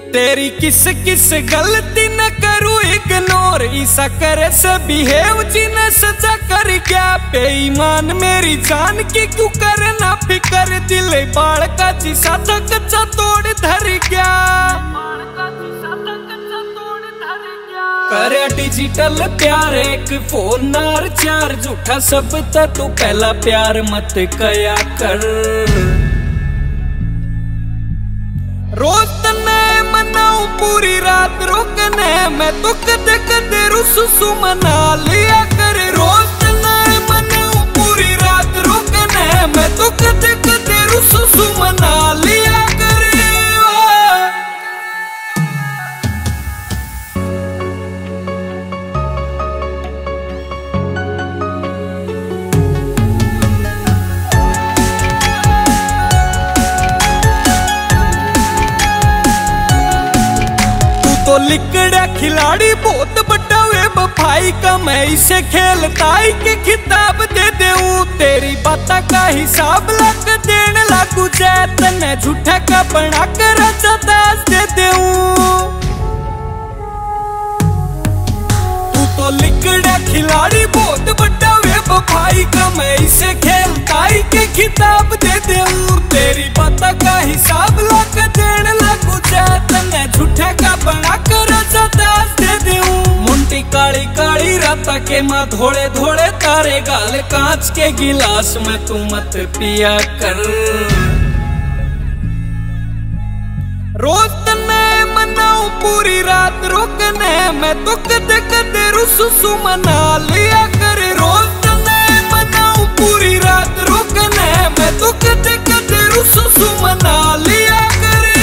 तेरी किस किस गलती न करूँ इग्नोर, ऐसा करे से बिहेव जिन्हें सजा कर क्या। बेईमान मेरी जान की क्यों करना फिकर, दिल बाढ़ का जिसा था कच्चा तोड़ धर गया। करे डिजिटल प्यार एक फोन और चार, झूठा सब तू पहला प्यार मत कया कर। रोज तने मनाऊं पूरी रात रोकने मैं तो कदे कदे रुसु मना लिया कर। रोज तने मनाऊं पूरी रात रोकने मैं तो कदे कदे रुसु मना लिया कर। तो लिकड़ा खिलाड़ी बहुत बड़ा वे बफाई का, मैं इसे खेलता ही के खिताब दे दूं। तेरी बाता का हिसाब लग देने लागू जाए, तने झूठा का बना कर दास दे दूं। तू तो लिकड़ा खिलाड़ी बहुत बड़ा वे बफाई का, मैं इसे खेलता ही के खिताब दे दूं। तेरी बाता का हिसाब लग देने लागू जाए, तने झूठा का बना कर दास दे दूं। मुंटी काली काली रात के माँ धोड़े धोड़े तारे गाल, कांच के गिलास में तू मत पिया कर। रोज तने मनाऊं पूरी रात रोकने मैं तो कदे कदे रुसु मना लिया कर। रोज तने मनाऊं पूरी रात रोकने मैं तो कदे कदे रुसु मना लिया कर।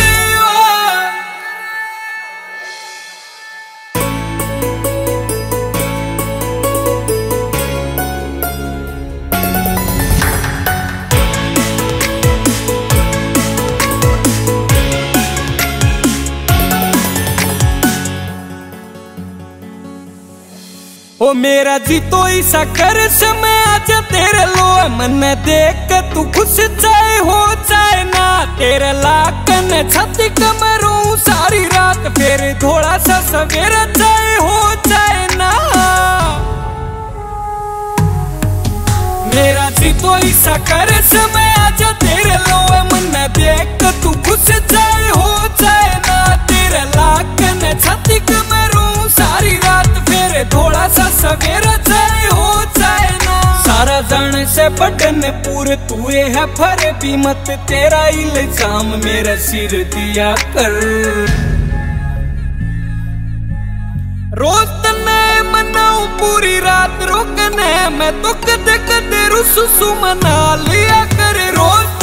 ओ मेरा जी तो ऐसा कर समय आजा तेरे लो, मन देख के तू खुश चाहे हो चाहे ना। तेरे लाकन छाती कमरूं सारी रात, फिर थोड़ा सा सवेरा चाहे हो चाहे ना। मेरा जी तो ऐसा कर समय आजा तेरे लो, मन देख के तू खुश चाहे हो चाहे ना। तेरे लाकन छाती कमरूं सारी रात, फिर थोड़ा सा सवेरा चाहे हो चाहे ना। सारा जाने से बटन पूरे तू है फर भी मत, तेरा इल्जाम मेरा सिर दिया कर। रोज तने मनाऊं पूरी रात रोकने मैं तो कदे कदे रुसु मना लिया कर। रोज